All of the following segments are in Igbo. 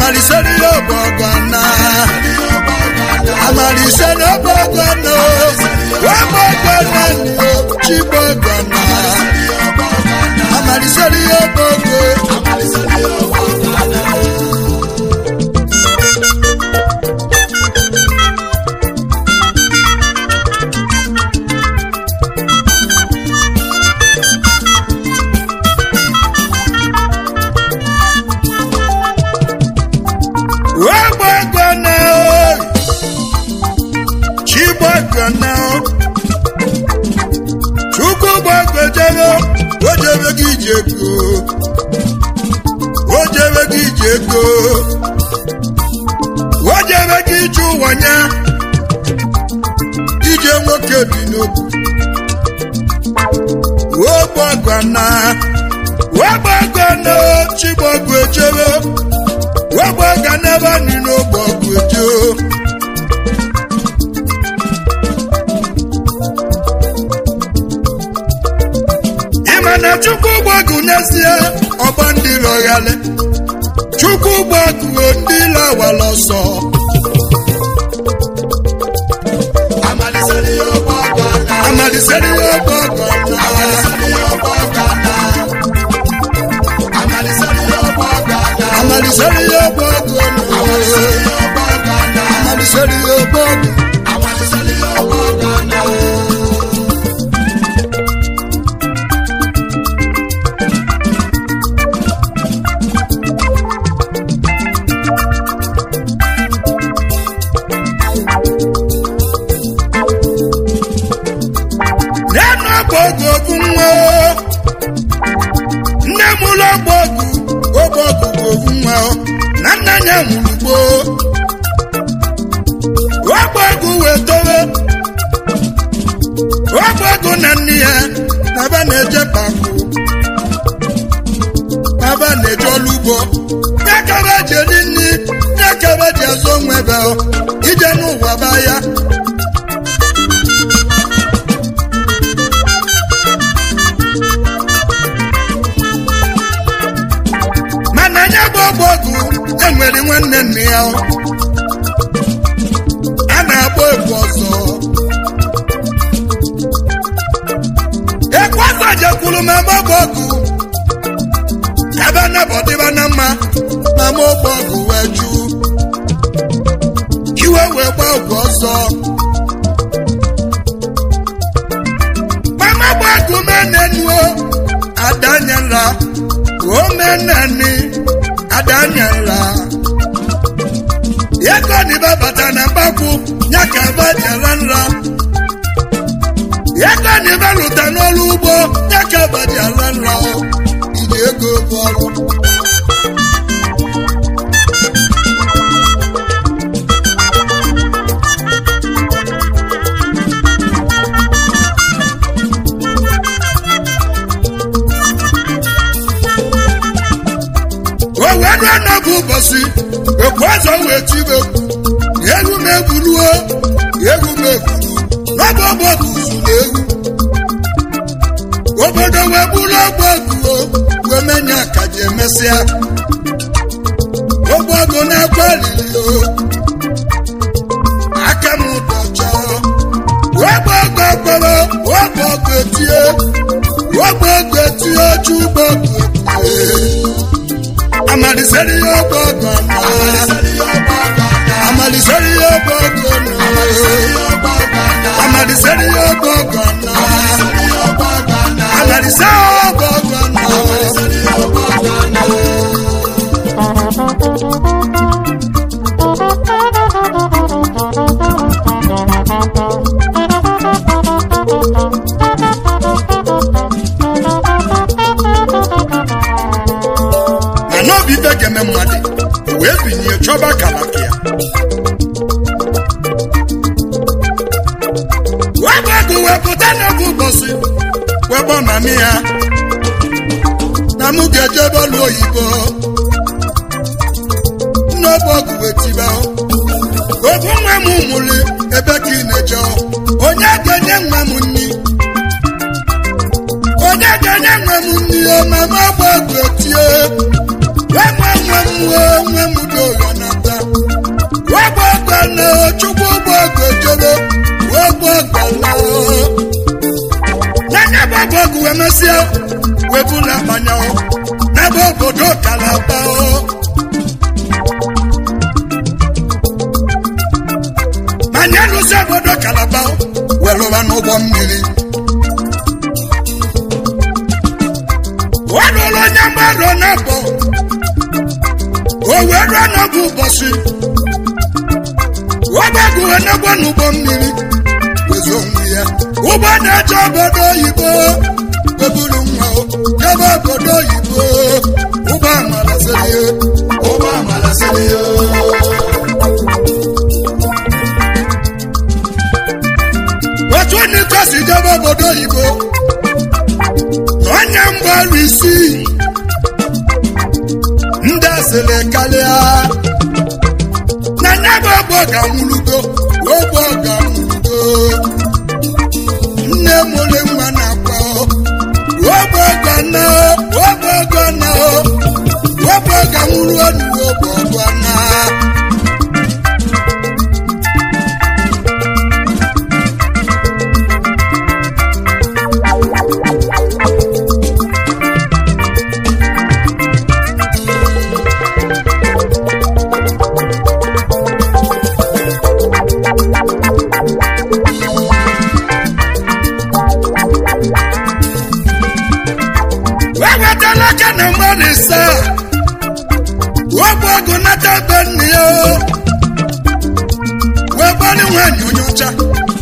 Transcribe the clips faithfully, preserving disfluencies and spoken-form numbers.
amaliseri obogana amaliseri obogana obogana ni chibogana amaliseri obogo amaliseri obogana Ego wajebe gị chụwanya ije nwoke bi n'obu wogbagana wogbagana chibogwu ejebe wogbagana bani n'ogbogwu ejo ịmana chukwu gbagwu n'ezie ọba ndị lọghale Chukwu gbakuo ndị lawalọsọ amaliseri obogana amaliseri obogana amaliseri obogana amaliseri obogana amaliseri obogana amaliseri obogana Mulubo Wagwagu wetowe Wagwagu naniya Naba neje paku Naba neje lubo Nyakaba jelini Nyakaba jazo mwebeo Ijenu wabaya Mananya Wagwagu enwere nwanne nne ya a na-agba egwu ọzọ egwu ọzọ jekwuru ma gbagbo ọgụ ebe na-abọdịba na mma ma ma ogbo ọgụ wee ju iwe wee gba egwu ọzọ mama gbagbo menenuo adanyela o meneni adanyela yako ni babata na baku nyaka bajala nla yako ni baluta n'olubo nyaka bajala nla ide ego bọrọ Bosi ekwazo wetibe yegu meguluo yegu megulu labo bogu sulewu obodo webulo bogu wemenya kaje mesia obodo na kwalilo akamu dojo wobogo gboro wobogo tie wobogo tie chubogo amaliseri obogana amaliseri obogana amaliseri obogana amaliseri obogana we binye choba kalakia Wagwagu weputana kubosi webo mamia Namuge jebolu oyibo Nobogu wetiba Ogunwe mumuli ebe kinejo Onye genye nwe munni Onye genye nwe munni o mama wagwetie Wemwe mwe mwe mwe mudoyo wee mesịa wee bụla akpanya n'ebe obodo Kalaba manya n'ụzọ obodo Kalaba wee lụba n'ụgbọ mmiri ọlụlụ onye mmadụ na-abọ o wee ruo n'oge ụbọchị ọgbagụ enegbo n'ụgbọ mmiri wezo onwe ya ụgbọ na-eje obodo oyibo eburu nwa jebe obodo oyibo ụgbọ amala sịrị ụgbọ amala sịrị otu onye kasi jebe obodo oyibo na onye mgbaru isi ndị asịrị karịa na nya bụ ogbe ga-anwụlugo ogbe ga-anwụlugo nne mụrụ nwa na-akwa ogbe ga-ana ogbe ga-ana ogbe ga-anwụrụ ọnụ ogbe ga-ana Wabwago nata benyo wabali wani onyocha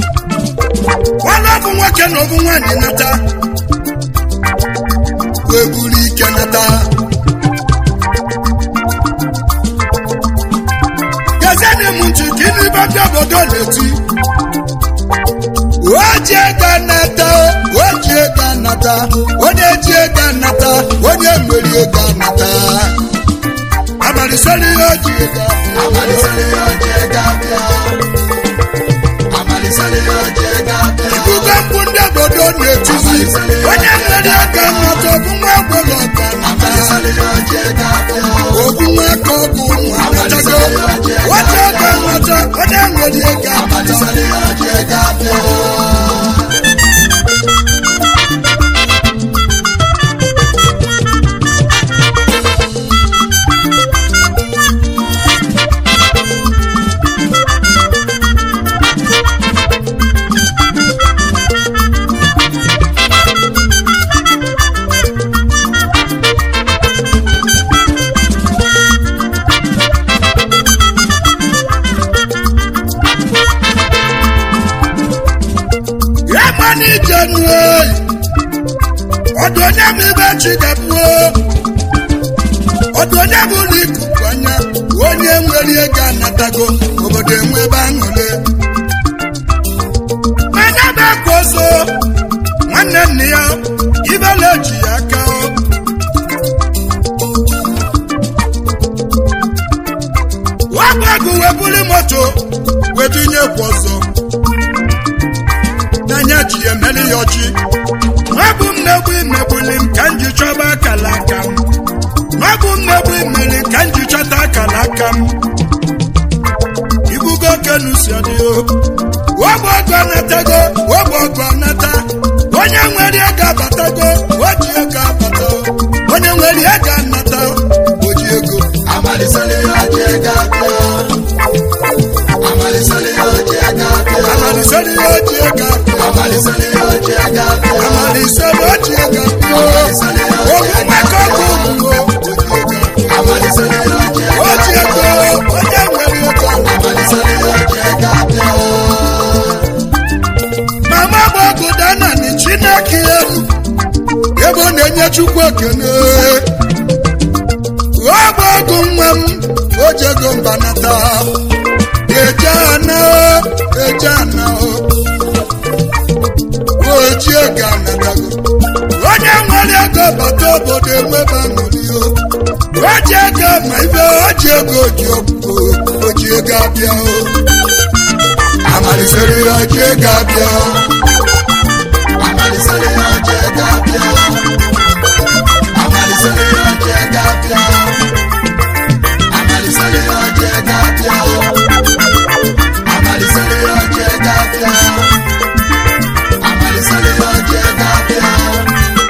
wala kumwake no kumwani nata webuli kanata gazani muntu kini babya bodoleti oje ganata oje ganata oje ganata oje mweli ganata amali sali oje ganata amali sali oje ganata amali sali oje ganata ikuga kunde bodoleti oje mweli ganata kumwa bolo ganata amali sali oje ganata okumwa kokumwa ganata oje ganata oje mweli ganata amali sali oje ganata Odonya mibe chikapuo Odonya buli kukwanya onye nwere ego anatago obodo enwe banole mana bakoso nwanne nne ya ibele ji aka wabagu webuli moto wedinye kwozo nanya ji emeli yoji Mabu mnebu imebuli kanji choba kalakam Mabu mnebu imeli kanji chota kalakam Ibugo kenusi adio Wabo gwanatago, wabo gwanata Onye mweli ega batago, waji ega batago Onye mweli ega nata, waji ego Amali sali waji ega bia Amali sali waji ega bia Amali sali waji ega bia Amali sali waji ega bia Amali sali waji ega bia Amali sali waji ega bia Amali sali waji ega bia Onye mweli ega Amali sali waji ega bia Mama bogu dana ni Chineke elu Ebo nenye chukwu ekene Wabogu mwem Ojego mbanata Ejana Ejana Ojego anatago Onye nwere ego bata obodo enweba ṅụrịo Ojego ma ibe ojego ojogbo Ojego abịa Amalisere ojego abịa Amalisere ojego abịa Amalisere ojego abịa Amalisere ojego abịa Amalisere ojego abịa Amalisere ojego abịa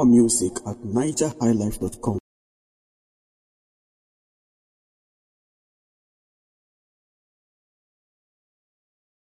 music at niger high life dot com.